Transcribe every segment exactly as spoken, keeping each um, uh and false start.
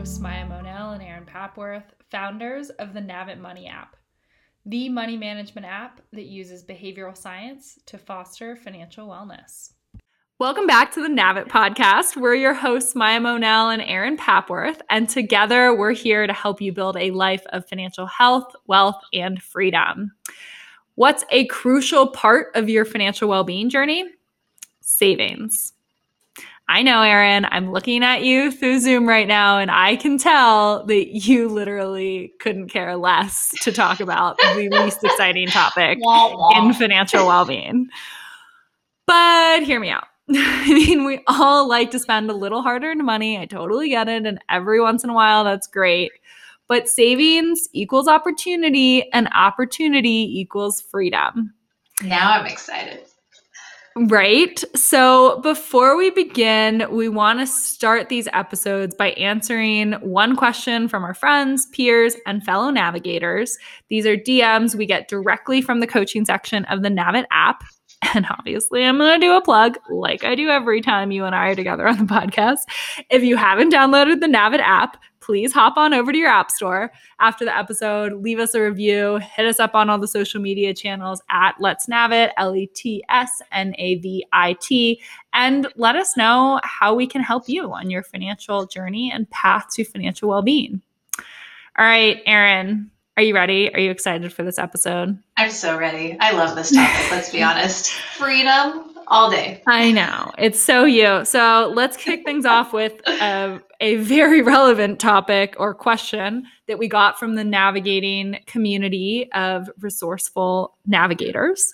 hosts, Maya Monell and Erin Papworth, founders of the Navit Money app, the money management app that uses behavioral science to foster financial wellness. Welcome back to the Navit podcast. We're your hosts, Maya Monell and Erin Papworth, and together we're here to help you build a life of financial health, wealth, and freedom. What's a crucial part of your financial well-being journey? Savings. I know, Erin, I'm looking at you through Zoom right now, and I can tell that you literally couldn't care less to talk about the least exciting topic wah, wah. in financial well-being. But hear me out. I mean, we all like to spend a little hard-earned money. I totally get it. And every once in a while, that's great. But savings equals opportunity, and opportunity equals freedom. Now I'm excited. Right. So before we begin, we want to start these episodes by answering one question from our friends, peers, and fellow navigators. These are D Ms we get directly from the coaching section of the Navit app. And obviously, I'm going to do a plug like I do every time you and I are together on the podcast. If you haven't downloaded the Navit app, please hop on over to your app store after the episode, leave us a review, hit us up on all the social media channels at Let's Navit, L E T S N A V I T, and let us know how we can help you on your financial journey and path to financial well-being. All right, Erin, are you ready? Are you excited for this episode? I'm so ready. I love this topic, let's be honest. Freedom all day. I know. It's so you. So let's kick things off with a, a very relevant topic or question that we got from the navigating community of resourceful navigators.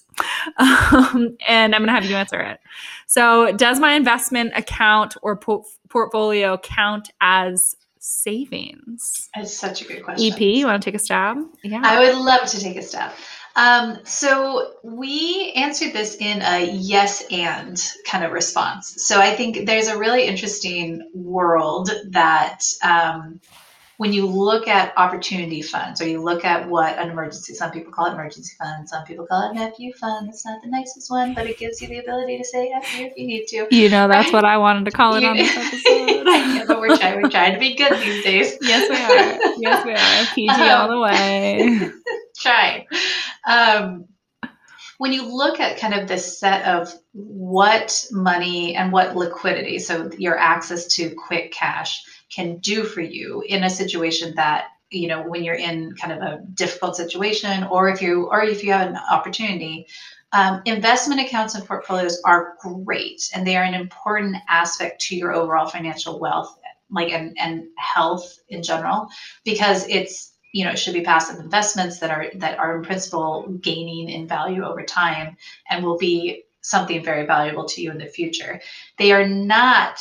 Um, and I'm going to have you answer it. So does my investment account or po- portfolio count as savings? It's such a good question. E P, you want to take a stab? Yeah. I would love to take a stab. Um, so we answered this in a yes and kind of response. So I think there's a really interesting world that um, when you look at opportunity funds, or you look at what an emergency, some people call it emergency fund, some people call it an F U fund. It's not the nicest one, but it gives you the ability to say F U if you need to. You know, that's right? what I wanted to call it You, on this episode. I know, but we're trying, we're trying to be good these days. Yes, we are. Yes, we are. P G um, all the way. Try. Um, when you look at kind of this set of what money and what liquidity, so your access to quick cash can do for you in a situation that, you know, when you're in kind of a difficult situation, or if you, or if you have an opportunity, um, investment accounts and portfolios are great. And they are an important aspect to your overall financial wealth, like, and, and health in general, because it's, you know, it should be passive investments that are that are in principle gaining in value over time and will be something very valuable to you in the future. They are not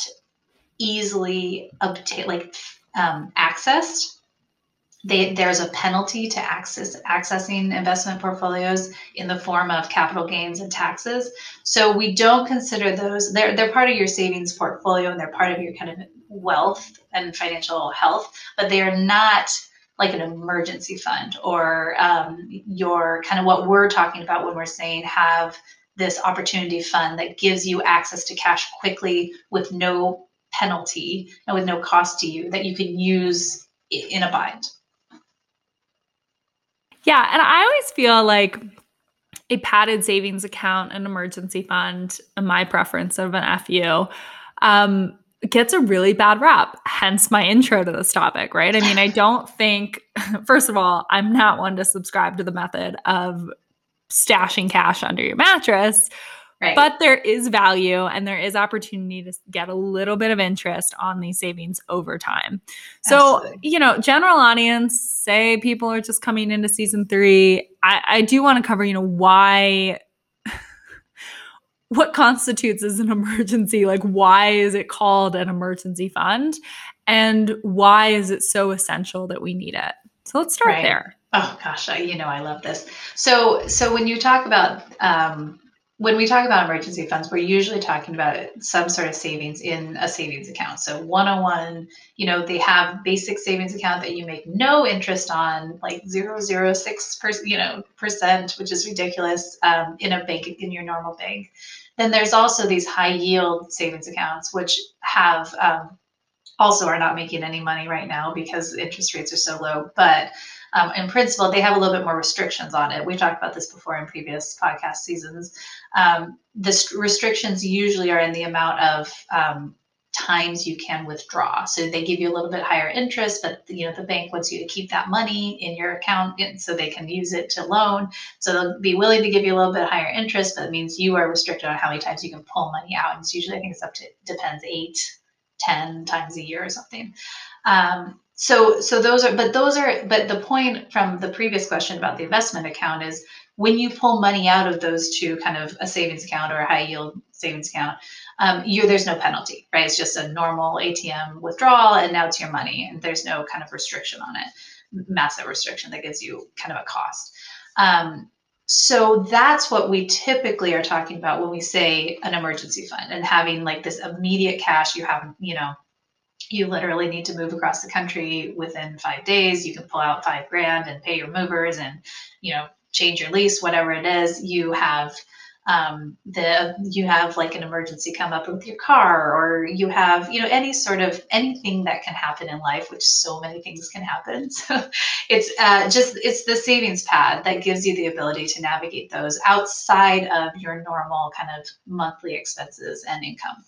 easily obtained, like um, accessed. They, there's a penalty to access accessing investment portfolios in the form of capital gains and taxes. So we don't consider those. They're they're part of your savings portfolio and they're part of your kind of wealth and financial health, but they are not like an emergency fund or um, your kind of what we're talking about when we're saying have this opportunity fund that gives you access to cash quickly with no penalty and with no cost to you that you can use in a bind. Yeah, and I always feel like a padded savings account, an emergency fund, my preference of an F U, um, gets a really bad rap, hence my intro to this topic, right? I mean, I don't think, first of all, I'm not one to subscribe to the method of stashing cash under your mattress, right. But there is value and there is opportunity to get a little bit of interest on these savings over time. So, Absolutely. You know, general audience, say people are just coming into season three, I, I do want to cover, you know, why what constitutes as an emergency? Like, why is it called an emergency fund? And why is it so essential that we need it? So let's start right. there. Oh, gosh, I, you know, I love this. So so when you talk about, um, when we talk about emergency funds, we're usually talking about some sort of savings in a savings account. So one oh one, you know, they have basic savings account that you make no interest on, like zero point zero six percent, you know, percent, which is ridiculous um, in a bank, in your normal bank. Then there's also these high yield savings accounts, which have um, also are not making any money right now because interest rates are so low. But um, in principle, they have a little bit more restrictions on it. We talked about this before in previous podcast seasons. Um, the st- restrictions usually are in the amount of um, times you can withdraw. So they give you a little bit higher interest, but you know the bank wants you to keep that money in your account so they can use it to loan. So they'll be willing to give you a little bit higher interest, but it means you are restricted on how many times you can pull money out. And it's usually, I think it's up to, depends, eight, ten times a year or something. Um, so, so those are, but those are, but the point from the previous question about the investment account is when you pull money out of those two, kind of a savings account or a high yield savings account, um, you, there's no penalty, right? It's just a normal A T M withdrawal, and now it's your money, and there's no kind of restriction on it, massive restriction that gives you kind of a cost. Um, so that's what we typically are talking about when we say an emergency fund, and having like this immediate cash. You have, you know, you literally need to move across the country within five days. You can pull out five grand and pay your movers and, you know, change your lease, whatever it is. You have um, the you have like an emergency come up with your car, or you have, you know, any sort of anything that can happen in life, which so many things can happen. So it's uh, just it's the savings pad that gives you the ability to navigate those outside of your normal kind of monthly expenses and income.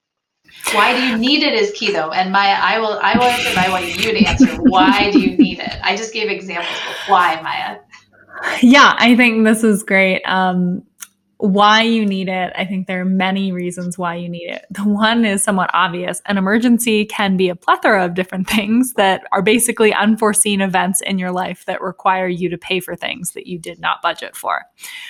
Why do you need it is key though. And Maya, I will I will answer, but I want you to answer. Why do you need it? I just gave examples, but why, Maya? Yeah, I think this is great. Um, why you need it, I think there are many reasons why you need it. The one is somewhat obvious. An emergency can be a plethora of different things that are basically unforeseen events in your life that require you to pay for things that you did not budget for.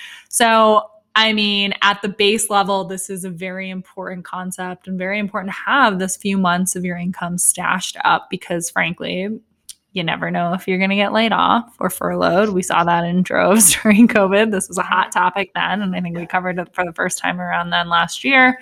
So, I mean, at the base level, this is a very important concept and very important to have this few months of your income stashed up because, frankly, you never know if you're going to get laid off or furloughed. We saw that in droves during COVID. This was a hot topic then, and I think we covered it for the first time around then last year.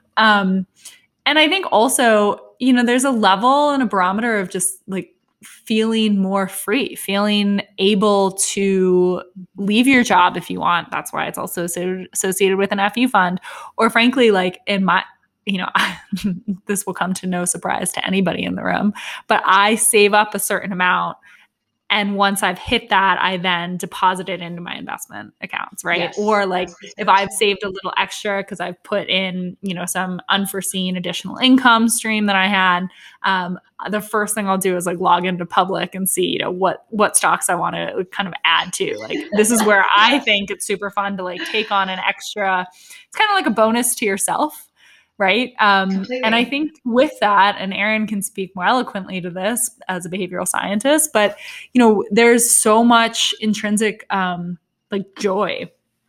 Um, and I think also, you know, there's a level and a barometer of just like feeling more free, feeling able to leave your job if you want. That's why it's also associated with an F U fund. Or frankly, like in my, you know, this will come to no surprise to anybody in the room, but I save up a certain amount. And once I've hit that, I then deposit it into my investment accounts, right? Yes, or like if I've saved a little extra because I've put in, you know, some unforeseen additional income stream that I had, um, the first thing I'll do is like log into Public and see, you know, what what stocks I want to kind of add to. Like this is where I think it's super fun to like take on an extra. It's kind of like a bonus to yourself. Right. Um, and I think with that, and Erin can speak more eloquently to this as a behavioral scientist, but, you know, there's so much intrinsic um, like joy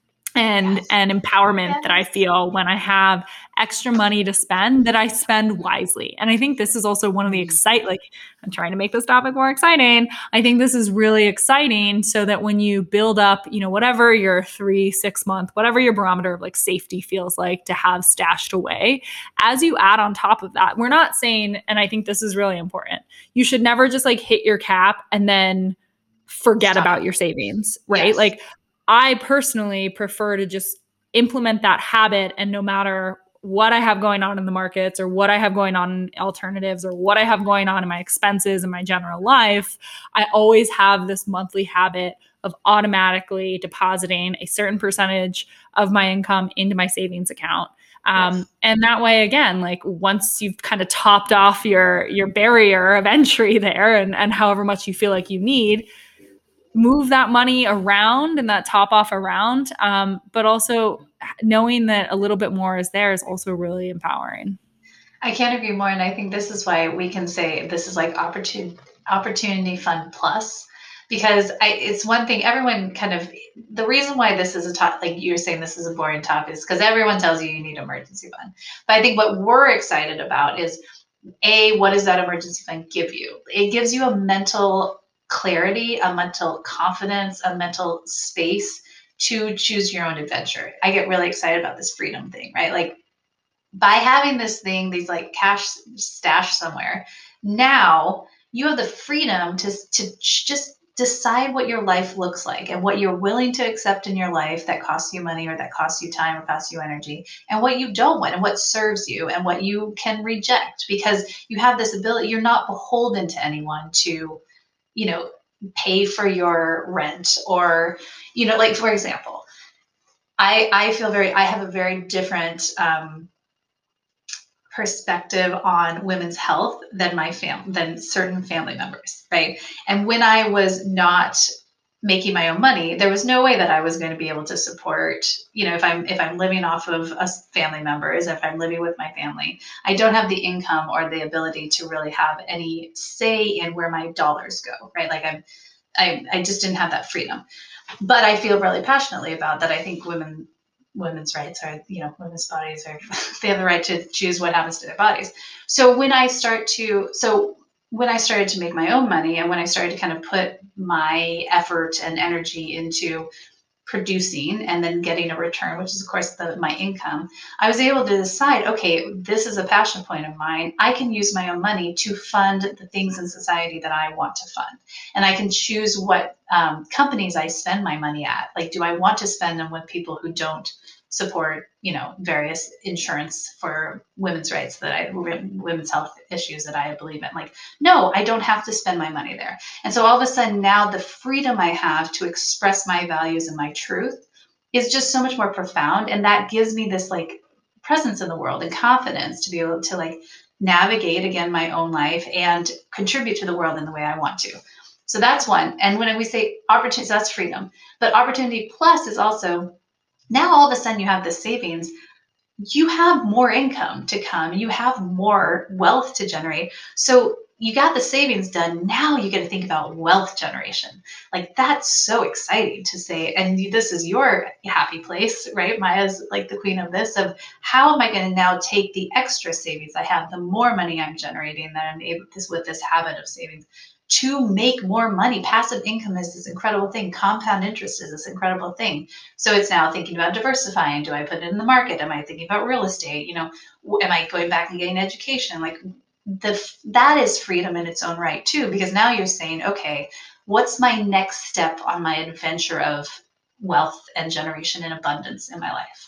and yes. and empowerment yes. that I feel when I have extra money to spend that I spend wisely. And I think this is also one of the excite like I'm trying to make this topic more exciting. I think this is really exciting so that when you build up, you know, whatever your three, six month, whatever your barometer of like safety feels like to have stashed away, as you add on top of that, we're not saying, and I think this is really important, you should never just like hit your cap and then forget Stop. about your savings, right? Yes. Like I personally prefer to just implement that habit, and no matter what I have going on in the markets or what I have going on in alternatives or what I have going on in my expenses and my general life, I always have this monthly habit of automatically depositing a certain percentage of my income into my savings account. Um, yes. And that way, again, like once you've kind of topped off your, your barrier of entry there and, and however much you feel like you need, move that money around and that top off around. Um, but also knowing that a little bit more is there is also really empowering. I can't agree more. And I think this is why we can say this is like opportunity, opportunity fund plus, because I, it's one thing everyone kind of, the reason why this is a top, like you're saying, this is a boring topic is because everyone tells you you need an emergency fund. But I think what we're excited about is A, what does that emergency fund give you? It gives you a mental clarity, a mental confidence, a mental space to choose your own adventure. I get really excited about this freedom thing, right? Like by having this thing, these like cash stash somewhere, now you have the freedom to, to just decide what your life looks like and what you're willing to accept in your life that costs you money or that costs you time or costs you energy, and what you don't want and what serves you and what you can reject, because you have this ability. You're not beholden to anyone to, you know, pay for your rent, or, you know, like, for example, I, I feel very, I have a very different, um, perspective on women's health than my fam than certain family members, right? And when I was not making my own money, there was no way that I was going to be able to support, you know, if I'm if I'm living off of us family members, if I'm living with my family, I don't have the income or the ability to really have any say in where my dollars go, right? Like I'm I, I just didn't have that freedom. But I feel really passionately about that. I think women women's rights are, you know, women's bodies are, they have the right to choose what happens to their bodies. So when I start to, so when I started to make my own money, and when I started to kind of put my effort and energy into producing and then getting a return, which is of course the, my income, I was able to decide, okay, this is a passion point of mine. I can use my own money to fund the things in society that I want to fund. And I can choose what um, companies I spend my money at. Like, do I want to spend them with people who don't support, you know, various insurance for women's rights that I, women's health issues that I believe in? Like, no, I don't have to spend my money there. And so all of a sudden now the freedom I have to express my values and my truth is just so much more profound. And that gives me this like presence in the world and confidence to be able to like navigate again my own life and contribute to the world in the way I want to. So that's one. And when we say opportunity, so that's freedom. But opportunity plus is also, now all of a sudden you have this savings, you have more income to come, you have more wealth to generate. So you got the savings done. Now you get to think about wealth generation. Like, that's so exciting to say. And this is your happy place, right? Maya's like the queen of this, of how am I going to now take the extra savings I have, the more money I'm generating that I'm able this with this habit of savings, to make more money. Passive income is this incredible thing. Compound interest is this incredible thing. So it's now thinking about diversifying. Do I put it in the market? Am I thinking about real estate? You know, am I going back and getting education? Like, the that is freedom in its own right too, because now you're saying, okay, what's my next step on my adventure of wealth and generation and abundance in my life?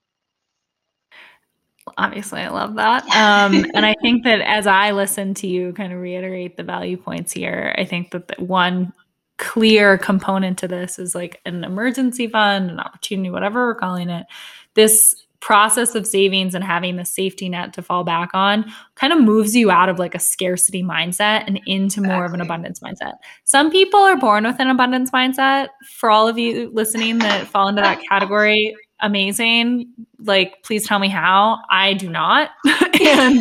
Obviously, I love that. Um, and I think that as I listen to you kind of reiterate the value points here, I think that the one clear component to this is like an emergency fund, an opportunity, whatever we're calling it. This process of savings and having the safety net to fall back on kind of moves you out of like a scarcity mindset and into more exactly. of an abundance mindset. Some people are born with an abundance mindset. For all of you listening that fall into that category, amazing. Like, please tell me how. I do not. and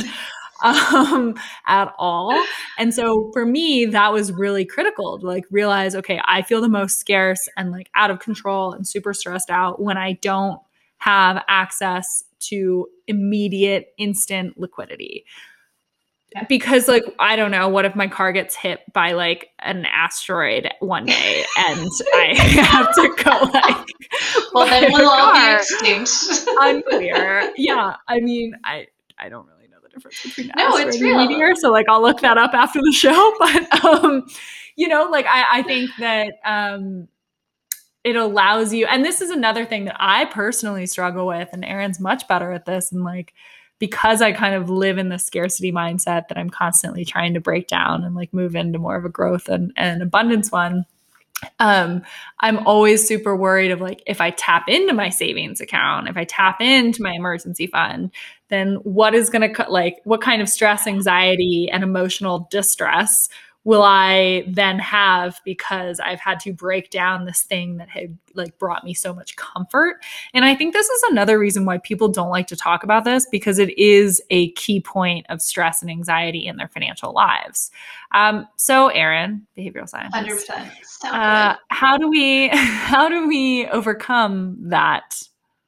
um at all. And so for me, that was really critical to like realize, okay, I feel the most scarce and like out of control and super stressed out when I don't have access to immediate instant liquidity. Yeah. Because like, I don't know, what if my car gets hit by like an asteroid one day and I have to go like, well, then we'll all be extinct. Unclear. Yeah. I mean, I, I don't really know the difference between no, asteroid it's and real. meteor. So like, I'll look that up after the show. But, um, you know, like I, I think that, um, it allows you, and this is another thing that I personally struggle with, and Erin's much better at this. And like, because I kind of live in the scarcity mindset that I'm constantly trying to break down and like move into more of a growth and, and abundance one. Um, I'm always super worried of like, if I tap into my savings account, if I tap into my emergency fund, then what is going to like, what kind of stress, anxiety, and emotional distress will I then have because I've had to break down this thing that had like brought me so much comfort. And I think this is another reason why people don't like to talk about this, because it is a key point of stress and anxiety in their financial lives. Um, so Erin, behavioral scientist, one hundred percent. So uh, how do we, how do we overcome that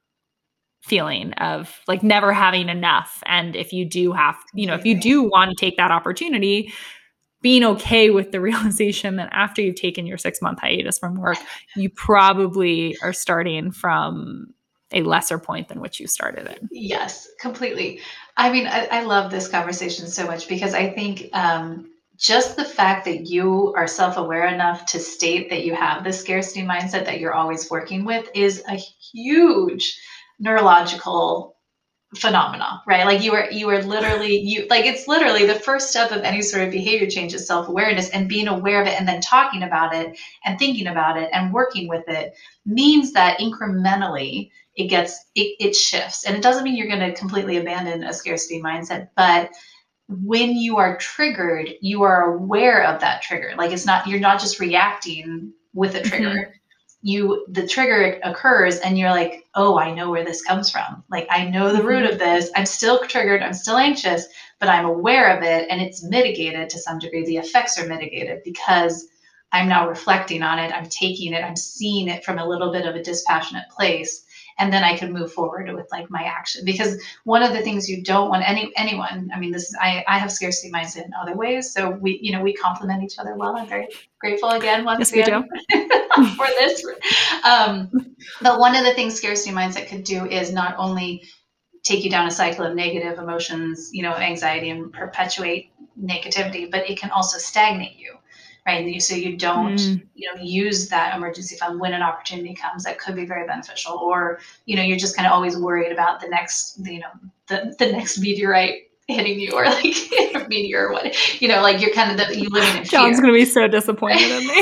feeling of like never having enough? And if you do have, you know, if you do want to take that opportunity, being okay with the realization that after you've taken your six month hiatus from work, you probably are starting from a lesser point than which you started in. Yes, completely. I mean, I, I love this conversation so much because I think um, just the fact that you are self-aware enough to state that you have this scarcity mindset that you're always working with is a huge neurological phenomena, right? Like you are you are literally you like it's literally the first step of any sort of behavior change is self-awareness, and being aware of it and then talking about it and thinking about it and working with it means that incrementally it gets it, it shifts. And it doesn't mean you're going to completely abandon a scarcity mindset, but when you are triggered, you are aware of that trigger. Like it's not, you're not just reacting with a trigger. Mm-hmm. You, the trigger occurs and you're like, oh, I know where this comes from. Like, I know the root of this. I'm still triggered. I'm still anxious, but I'm aware of it and it's mitigated to some degree. The effects are mitigated because I'm now reflecting on it. I'm taking it. I'm seeing it from a little bit of a dispassionate place. And then I can move forward with like my action, because one of the things you don't want any anyone, I mean, this I, I have scarcity mindset in other ways. So we, you know, we complement each other well. I'm very grateful again, once yes, again for this. Um, but one of the things scarcity mindset could do is not only take you down a cycle of negative emotions, you know, anxiety, and perpetuate negativity, but it can also stagnate you. Right. So you don't, mm. you know, use that emergency fund when an opportunity comes that could be very beneficial, or, you know, you're just kind of always worried about the next, you know, the, the next meteorite hitting you, or like a meteor or what, you know, like you're kind of the, you living in fear. John's going to be so disappointed in me.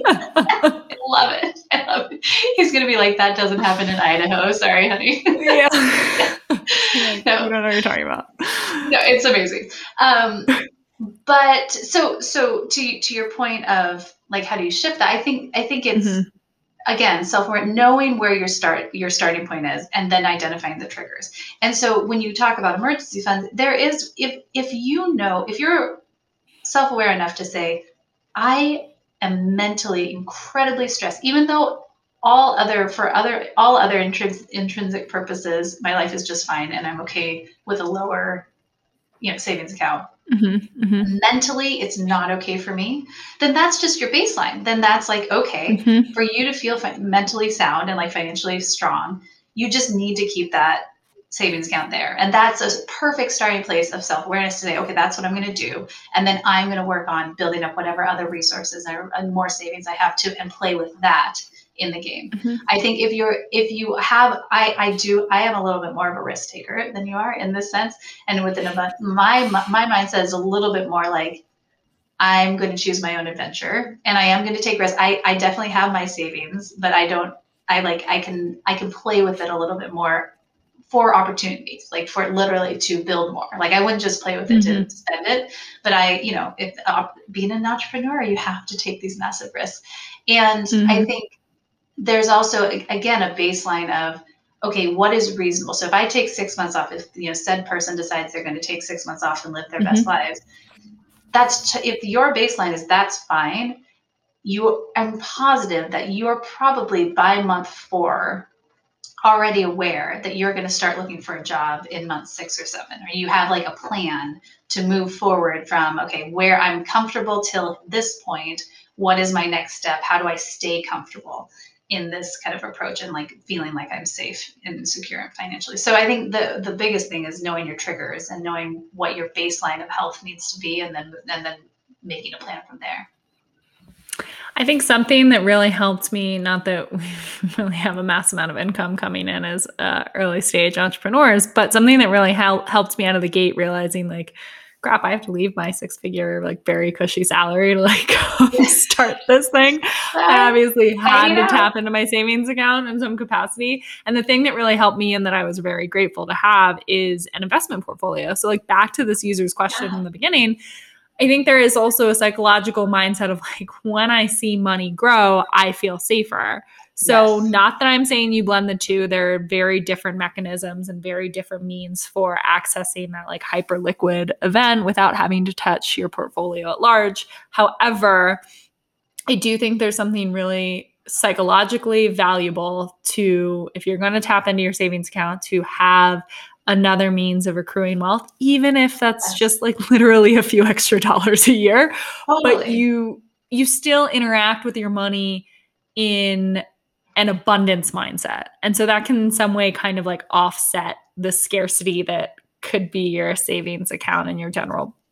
I love it. I love it. He's going to be like, that doesn't happen in Idaho. Sorry, honey. Yeah. No. You don't know what you're talking about. No, it's amazing. Um, But so so to to your point of like, how do you shift that? I think I think it's mm-hmm. again, self-aware, knowing where your start your starting point is, and then identifying the triggers. And so when you talk about emergency funds, there is, if if you know, if you're self-aware enough to say, I am mentally incredibly stressed, even though all other for other all other intrins- intrinsic purposes, my life is just fine, and I'm okay with a lower, you know, savings account. Mm-hmm, mm-hmm. Mentally, it's not okay for me, then that's just your baseline. Then that's like, okay, mm-hmm. for you to feel fi- mentally sound and like financially strong, you just need to keep that savings account there. And that's a perfect starting place of self-awareness to say, okay, that's what I'm going to do. And then I'm going to work on building up whatever other resources or, and more savings I have to, and play with that in the game. Mm-hmm. I think if you're, if you have, I, I do, I am a little bit more of a risk taker than you are in this sense. And within a, my, my mindset is a little bit more like, I'm going to choose my own adventure, and I am going to take risks. I, I definitely have my savings, but I don't, I like, I can, I can play with it a little bit more for opportunities, like for literally to build more. Like I wouldn't just play with it mm-hmm. to spend it, but I, you know, if uh, being an entrepreneur, you have to take these massive risks. And mm-hmm. I think there's also, again, a baseline of, okay, what is reasonable? So if I take six months off, if, you know, said person decides they're going to take six months off and live their mm-hmm. best lives, that's, t- if your baseline is that's fine, you, I'm positive that you're probably by month four already aware that you're going to start looking for a job in month six or seven, or you have like a plan to move forward from, okay, where I'm comfortable till this point, what is my next step? How do I stay comfortable in this kind of approach and like feeling like I'm safe and secure financially? So I think the the biggest thing is knowing your triggers and knowing what your baseline of health needs to be, and then and then making a plan from there. I think something that really helped me, not that we really have a mass amount of income coming in as uh, early stage entrepreneurs, but something that really hel- helped me out of the gate, realizing like, crap, I have to leave my six figure, like very cushy salary to like start this thing. I obviously had to tap into my savings account in some capacity. And the thing that really helped me, and that I was very grateful to have, is an investment portfolio. So like back to this user's question yeah. in the beginning, I think there is also a psychological mindset of like, when I see money grow, I feel safer. So yes. Not that I'm saying you blend the two. There are very different mechanisms and very different means for accessing that like hyper liquid event without having to touch your portfolio at large. However, I do think there's something really psychologically valuable to, if you're going to tap into your savings account, to have another means of accruing wealth, even if that's yes. just like literally a few extra dollars a year. Totally. But you you still interact with your money in an abundance mindset. And so that can in some way kind of like offset the scarcity that could be your savings account and your general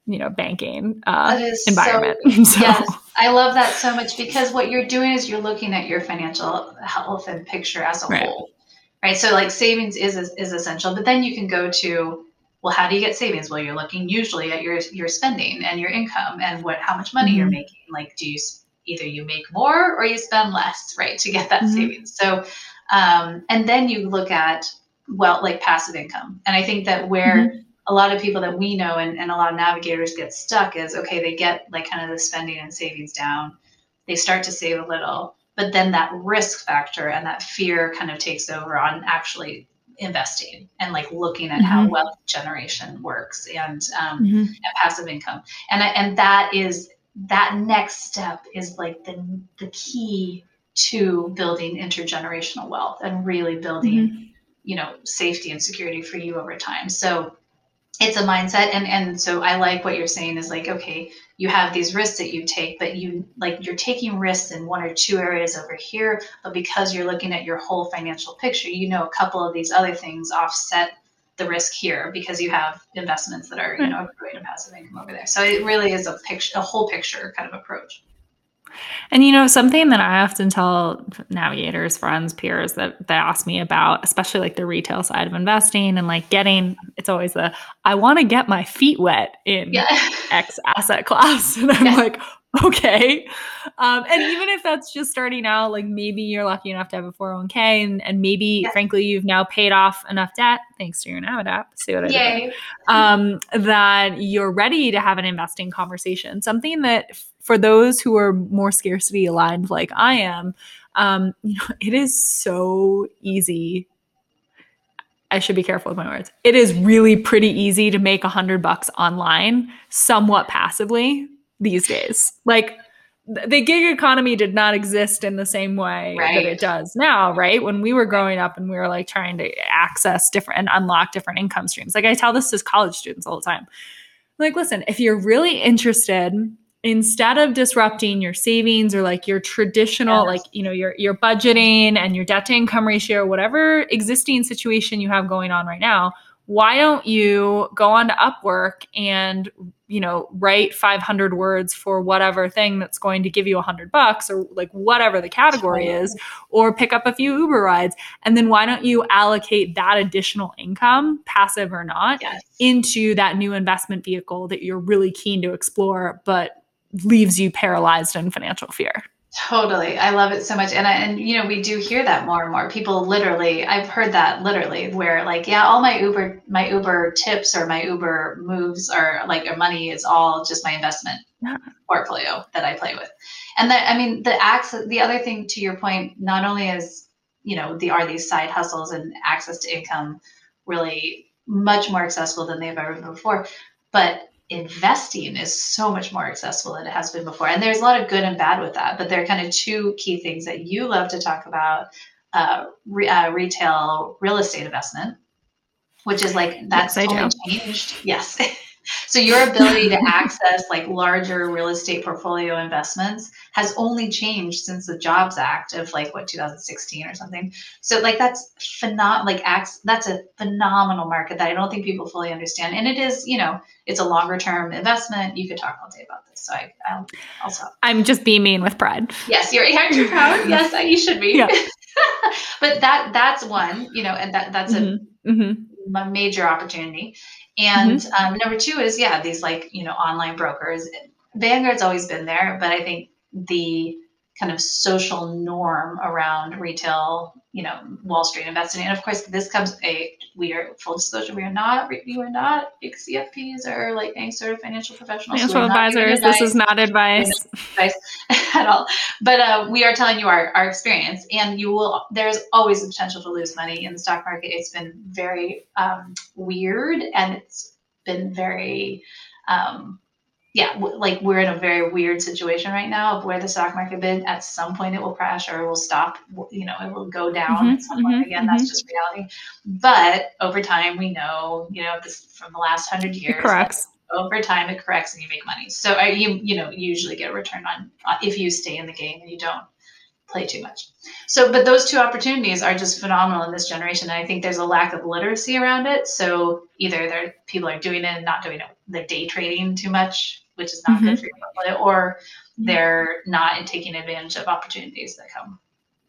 you know, banking uh, That is so, environment. So, yes, I love that so much because what you're doing is you're looking at your financial health and picture as a right. whole, right? So like savings is is essential, but then you can go to, well, how do you get savings? Well, you're looking usually at your your spending and your income and what how much money you're Mm-hmm. making. Like, do you either you make more or you spend less, right, to get that Mm-hmm. savings? So, um, and then you look at, well, like passive income, and I think that where Mm-hmm. a lot of people that we know and, and a lot of navigators get stuck is, okay, they get like kind of the spending and savings down, they start to save a little, but then that risk factor and that fear kind of takes over on actually investing and like looking at how Mm-hmm. wealth generation works and um, Mm-hmm. and passive income, and and that is that next step is like the the key to building intergenerational wealth and really building, Mm-hmm. you know, safety and security for you over time. So it's a mindset, and and so I like what you're saying is like, okay, you have these risks that you take, but you like you're taking risks in one or two areas over here, but because you're looking at your whole financial picture, you know, a couple of these other things offset the risk here because you have investments that are, you Right. know, accruing a passive income over there. So it really is a picture, a whole picture kind of approach. And you know, something that I often tell navigators, friends, peers that that ask me about, especially like the retail side of investing and like getting, it's always the I want to get my feet wet in Yeah. X asset class. And I'm Yes. like, okay. Um, and even if that's just starting out, like maybe you're lucky enough to have a four oh one k and, and maybe Yes. frankly you've now paid off enough debt thanks to your Navid app. See what I did there? Yay. Um, that you're ready to have an investing conversation. Something that for those who are more scarcity aligned like I am, um, you know, it is so easy. I should be careful with my words. It is really pretty easy to make a hundred bucks online somewhat passively these days. Like the gig economy did not exist in the same way that Right. it does now, right? When we were Right. growing up and we were like trying to access different and unlock different income streams. Like I tell this to college students all the time. Like, listen, if you're really interested, instead of disrupting your savings or like your traditional, like, Yes. you know, your your budgeting and your debt to income ratio, whatever existing situation you have going on right now, why don't you go on to Upwork and, you know, write five hundred words for whatever thing that's going to give you a hundred bucks or like whatever the category is, Totally. or pick up a few Uber rides. And then why don't you allocate that additional income, passive or not, Yes. into that new investment vehicle that you're really keen to explore, but leaves you paralyzed in financial fear. Totally. I love it so much. And I, and you know, we do hear that more and more. People literally, I've heard that literally where like, yeah, all my Uber my Uber tips or my Uber moves are like or money is all just my investment Yeah. portfolio that I play with. And that, I mean, the access, the other thing to your point, not only is, you know, the are these side hustles and access to income really much more accessible than they've ever been before, but investing is so much more accessible than it has been before. And there's a lot of good and bad with that, but there are kind of two key things that you love to talk about. Uh, re- uh, retail real estate investment, which is like Yes, that's I only do. changed. Yes. So your ability to access like larger real estate portfolio investments has only changed since the Jobs Act of like what two thousand sixteen or something. So like that's phenom like acts that's a phenomenal market that I don't think people fully understand. And it is, you know, it's a longer term investment. You could talk all day about this. So I I'll, I'll stop. I'm just beaming with pride. Yes, you're aren't you proud? Yes, you should be. Yeah. But that that's one, you know, and that that's a Mm-hmm. Mm-hmm. a major opportunity. And Mm-hmm. um, number two is, yeah, these like, you know, online brokers. Vanguard's always been there, but I think the kind of social norm around retail, you know, Wall Street investing. And of course, this comes a, we are full disclosure, we are not, we are not C F Ps or like any sort of financial professionals. So Financial we're not giving advisors, this is advice. not We're not advice. giving advice at all. But uh, we are telling you our, our experience, and you will, there's always the potential to lose money in the stock market. It's been very um, weird, and it's been very, um, yeah, w- like we're in a very weird situation right now of where the stock market been. At some point, it will crash or it will stop. You know, it will go down at Mm-hmm. some point Mm-hmm. again. That's Mm-hmm. just reality. But over time, we know, you know, this from the last hundred It years that corrects. over time it corrects and you make money. So I, you, you know, you usually get a return on uh, if you stay in the game and you don't play too much. So, but those two opportunities are just phenomenal in this generation. And I think there's a lack of literacy around it. So either there people are doing it and not doing it, they're day trading too much, which is not mm-hmm. good for your portfolio, or they're not taking advantage of opportunities that come.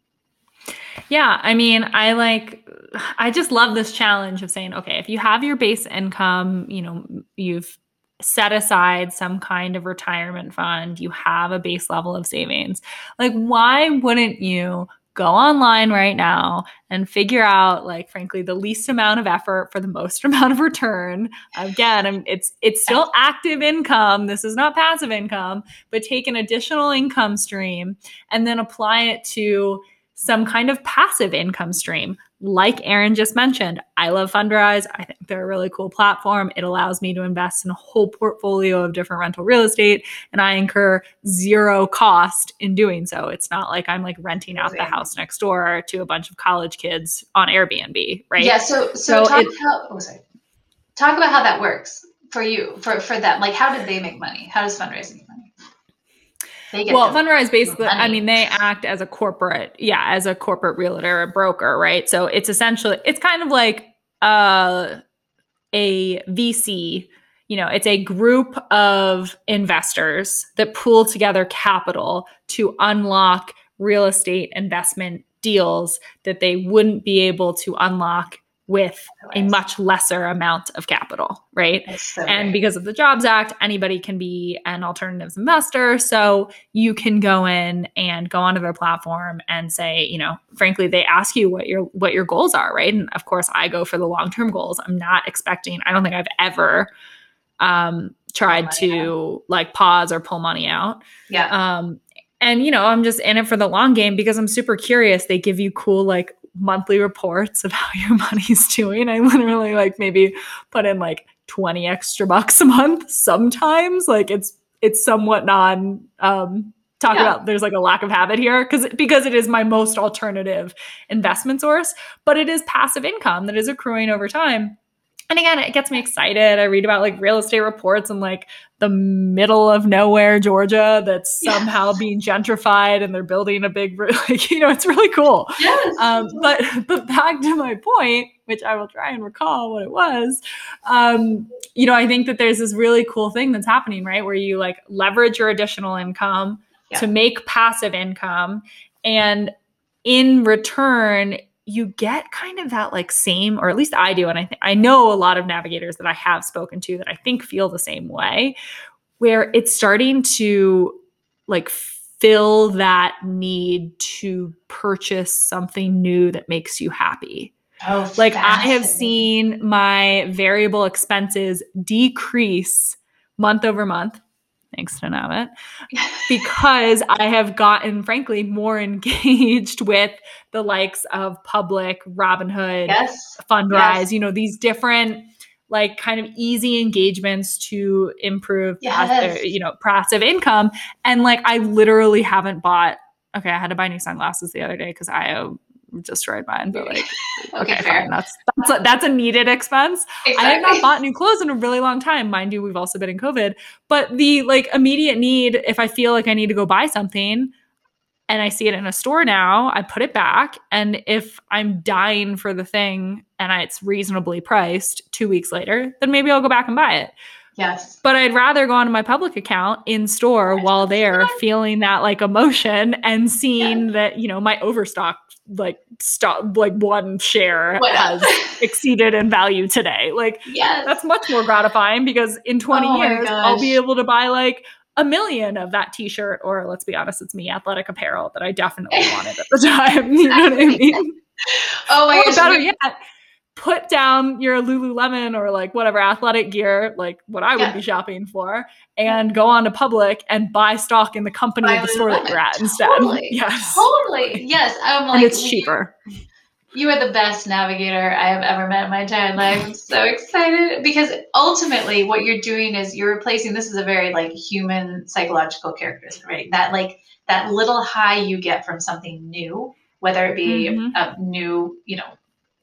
Yeah. I mean, I like, I just love this challenge of saying, okay, if you have your base income, you know, you've set aside some kind of retirement fund, you have a base level of savings, like, why wouldn't you go online right now and figure out, like, frankly, the least amount of effort for the most amount of return? Again, I'm, it's it's still active income. This is not passive income, but take an additional income stream and then apply it to some kind of passive income stream. Like Erin just mentioned, I love Fundrise. I think they're a really cool platform. It allows me to invest in a whole portfolio of different rental real estate, and I incur zero cost in doing so. It's not like I'm like renting out the house next door to a bunch of college kids on Airbnb, right? Yeah. So, so, so talk, it, how, oh, sorry. talk about how that works for you, for, for them. Like, how did they make money? How does Fundrise make money? Well, Fundrise basically, I mean, they act as a corporate, yeah, as a corporate realtor, a broker, right? So it's essentially, it's kind of like uh, a V C, you know, it's a group of investors that pool together capital to unlock real estate investment deals that they wouldn't be able to unlock with a much lesser amount of capital, right? So and great. Because of the Jobs Act, anybody can be an alternatives investor. So you can go in and go onto their platform and say, you know, frankly, they ask you what your what your goals are, right? And of course, I go for the long-term goals. I'm not expecting, I don't think I've ever um, tried to out. like pause or pull money out. Yeah. Um, and, you know, I'm just in it for the long game because I'm super curious. They give you cool, like, monthly reports of how your money's doing. I literally like maybe put in like twenty extra bucks a month sometimes. Like it's it's somewhat non um talk yeah. about there's like a lack of habit here because because it is my most alternative investment source, but it is passive income that is accruing over time. And again, it gets me excited. I read about like real estate reports in like the middle of nowhere, Georgia, that's somehow yeah. being gentrified and they're building a big, like, you know, it's really cool. Yes. Um, but, but back to my point, which I will try and recall what it was, um, you know, I think that there's this really cool thing that's happening, right? Where you like leverage your additional income yeah. to make passive income. And in return, you get kind of that like same, or at least I do. And I think I know a lot of navigators that I have spoken to that I think feel the same way, where it's starting to like fill that need to purchase something new that makes you happy. Oh, like I have seen my variable expenses decrease month over month. Thanks to Navit, because I have gotten, frankly, more engaged with the likes of Public, Robinhood, yes. Fundrise, yes. you know, these different like kind of easy engagements to improve, yes. passive, you know, passive income. And like, I literally haven't bought, okay, I had to buy new sunglasses the other day because I uh, destroyed mine, but like, okay, okay, fair. fine. That's, that's, a, that's a needed expense. Exactly. I have not bought new clothes in a really long time. Mind you, we've also been in COVID, but the like immediate need, if I feel like I need to go buy something and I see it in a store now, I put it back. And if I'm dying for the thing and I, it's reasonably priced two weeks later, then maybe I'll go back and buy it. Yes. But I'd rather go onto my Public account in store while there feeling that like emotion and seeing yes. that, you know, my overstock like stop like one share what has exceeded in value today. Like yes. that's much more gratifying because in twenty oh years I'll be able to buy like a million of that t-shirt, or let's be honest, it's me, athletic apparel that I definitely wanted at the time. You know what I mean? Oh my gosh. Better yet, put down your Lululemon or like whatever athletic gear, like what I would yeah. be shopping for, and go on to Public and buy stock in the company buy of the Lululemon. Store that you're at instead. Totally. Yes. Totally. Yes. I'm like, and it's cheaper. You are the best navigator I have ever met in my entire life. I'm so excited because ultimately what you're doing is you're replacing, this is a very like human psychological characteristic, right? That like that little high you get from something new, whether it be mm-hmm. a new, you know,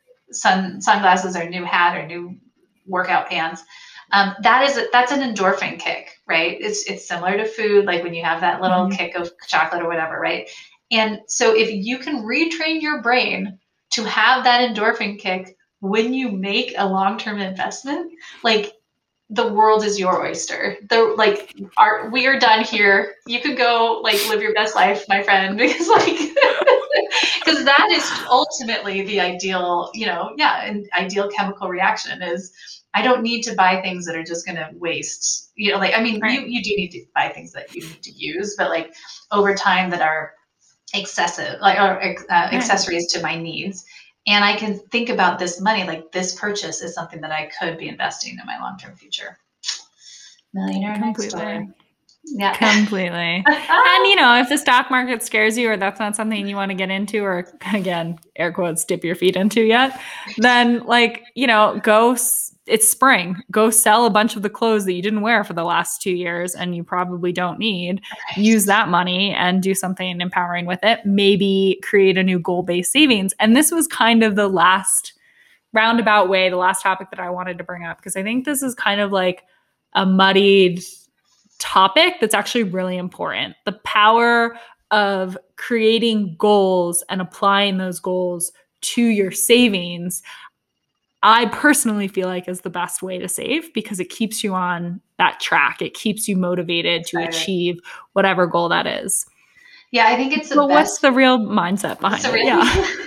sun sunglasses or new hat or new workout pants. Um, that is, a, that's an endorphin kick, right? It's, it's similar to food. Like when you have that little mm-hmm. kick of chocolate or whatever, right? And so if you can retrain your brain to have that endorphin kick when you make a long-term investment, like the world is your oyster. The like our we are done here. You could go like live your best life, my friend, because like because that is ultimately the ideal, you know, yeah, an ideal chemical reaction is I don't need to buy things that are just going to waste, you know, like I mean, Right. you you do need to buy things that you need to use, but like over time that are excessive, like or uh, Right. accessories to my needs. And I can think about this money, like this purchase is something that I could be investing in my long-term future. Millionaire next door. Completely. Yeah. Completely. And, you know, if the stock market scares you or that's not something you want to get into or, again, air quotes, dip your feet into yet, then, like, you know, go, it's spring. Go sell a bunch of the clothes that you didn't wear for the last two years and you probably don't need. Right. Use that money and do something empowering with it. Maybe create a new goal-based savings. And this was kind of the last roundabout way, the last topic that I wanted to bring up, because I think this is kind of like a muddied topic that's actually really important. The power of creating goals and applying those goals to your savings, I personally feel like is the best way to save because it keeps you on that track. It keeps you motivated to achieve whatever goal that is. Yeah, I think it's the But best. what's the real mindset behind it? Real, yeah.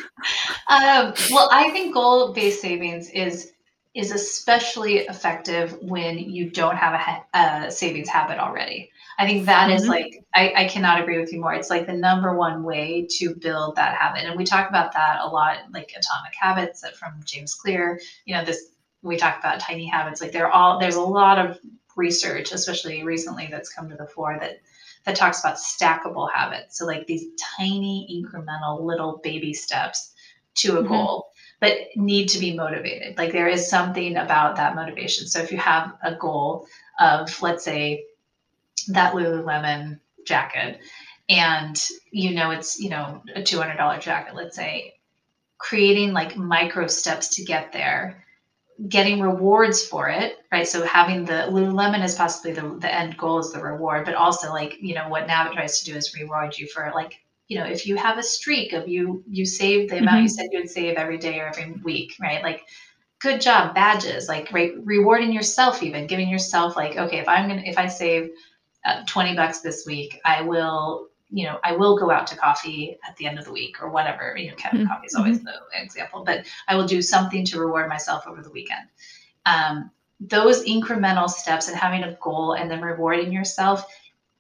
um, well, I think goal-based savings is is especially effective when you don't have a, a savings habit already. I think that mm-hmm. is like, I, I cannot agree with you more. It's like the number one way to build that habit. And we talk about that a lot, like Atomic Habits from James Clear, you know, this, we talk about tiny habits, like they're all, there's a lot of research, especially recently that's come to the fore that, that talks about stackable habits. So like these tiny incremental little baby steps to a mm-hmm. goal, but need to be motivated. Like there is something about that motivation. So if you have a goal of, let's say, that Lululemon jacket, and you know it's, you know, a two hundred dollars jacket, let's say, creating like micro steps to get there, getting rewards for it, right? So having the Lululemon is possibly the, the end goal is the reward, but also like, you know, what Navit tries to do is reward you for like, you know, if you have a streak of you, you save the amount mm-hmm. you said you would save every day or every week, right? Like, good job, badges, like right, rewarding yourself, even giving yourself like, okay, if I'm going to, if I save uh, twenty bucks this week, I will, you know, I will go out to coffee at the end of the week or whatever, you know, mm-hmm. coffee is always the example, but I will do something to reward myself over the weekend. Um, those incremental steps and having a goal and then rewarding yourself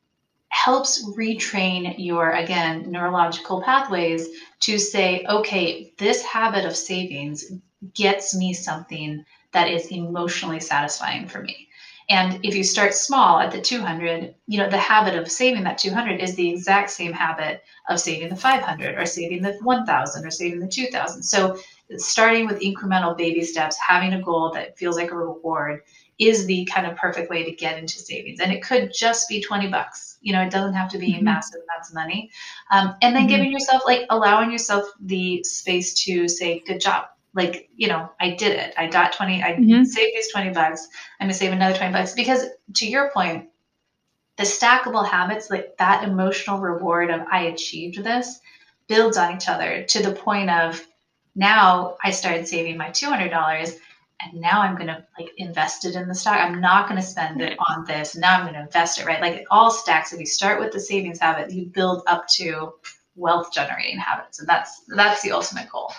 helps retrain your, again, neurological pathways to say, okay, this habit of savings gets me something that is emotionally satisfying for me. And if you start small at the two hundred, you know, the habit of saving that two hundred is the exact same habit of saving the five hundred or saving the one thousand or saving the two thousand. So starting with incremental baby steps, having a goal that feels like a reward is the kind of perfect way to get into savings. And it could just be twenty bucks. You know, it doesn't have to be mm-hmm. massive amounts of money. Um, and then mm-hmm. giving yourself, like allowing yourself the space to say, good job. Like, you know, I did it. I got twenty, I mm-hmm. saved these twenty bucks. I'm going to save another twenty bucks because to your point, the stackable habits, like that emotional reward of I achieved this builds on each other to the point of now I started saving my two hundred dollars and now I'm going to like invest it in the stock. I'm not going to spend it on this. Now I'm going to invest it, right? Like it all stacks. If you start with the savings habit, you build up to wealth generating habits. And that's, that's the ultimate goal.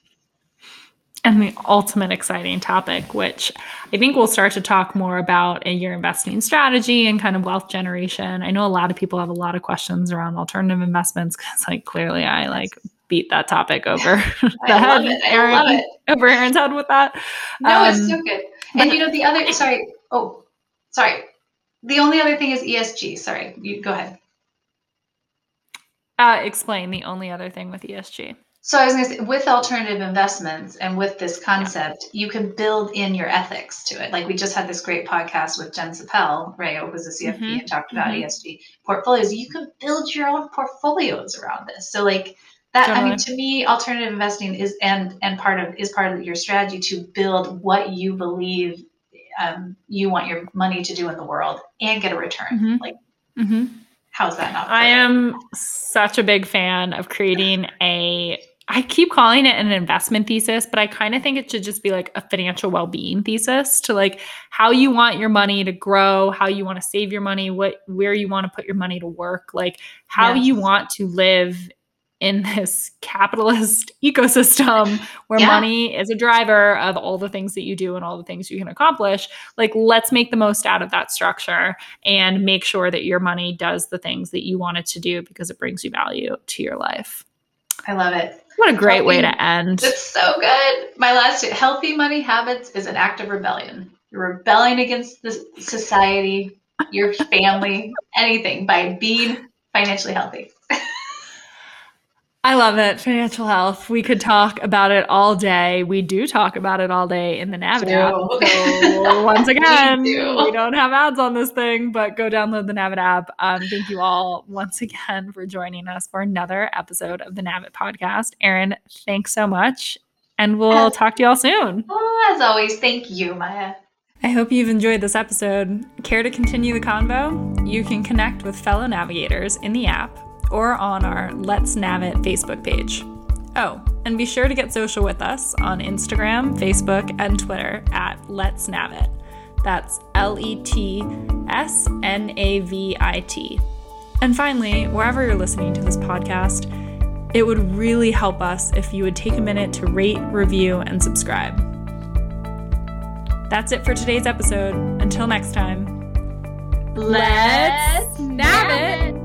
And the ultimate exciting topic, which I think we'll start to talk more about in your investing strategy and kind of wealth generation. I know a lot of people have a lot of questions around alternative investments because like clearly I like beat that topic over the I head. Love it. I Erin, love it. Over Erin's head with that. No, um, it's so good. And you know, the other, sorry. Oh, sorry. The only other thing is E S G. Sorry. You go ahead. Uh, explain the only other thing with E S G. So I was going to say, with alternative investments and with this concept, yeah. you can build in your ethics to it. Like we just had this great podcast with Jen Sapel, right, who was a C F P mm-hmm. and talked about mm-hmm. E S G portfolios. You can build your own portfolios around this. So like that, totally. I mean, to me, alternative investing is and and part of is part of your strategy to build what you believe um, you want your money to do in the world and get a return. Mm-hmm. Like. Mm-hmm. How's that not? I am such a big fan of creating a, I keep calling it an investment thesis, but I kind of think it should just be like a financial well-being thesis to like how you want your money to grow, how you want to save your money, what, where you want to put your money to work, like how Yes. you want to live in this capitalist ecosystem where Yeah. money is a driver of all the things that you do and all the things you can accomplish. Like, let's make the most out of that structure and make sure that your money does the things that you want it to do because it brings you value to your life. I love it. What a great Healthy, way to end. It's so good. My last two, healthy money habits is an act of rebellion. You're rebelling against the society, your family, anything by being financially healthy. I love it. Financial health. We could talk about it all day. We do talk about it all day in the Navid app. So once again, we, we don't have ads on this thing, but go download the Navid app. Um, thank you all once again for joining us for another episode of the Navid podcast. Erin, thanks so much. And we'll as, talk to you all soon. Oh, as always, thank you, Maya. I hope you've enjoyed this episode. Care to continue the convo? You can connect with fellow navigators in the app or on our Let's Navit Facebook page. Oh, and be sure to get social with us on Instagram, Facebook, and Twitter at Let's Navit. That's L E T S N A V I T. And finally, wherever you're listening to this podcast, it would really help us if you would take a minute to rate, review, and subscribe. That's it for today's episode. Until next time, let's Navit!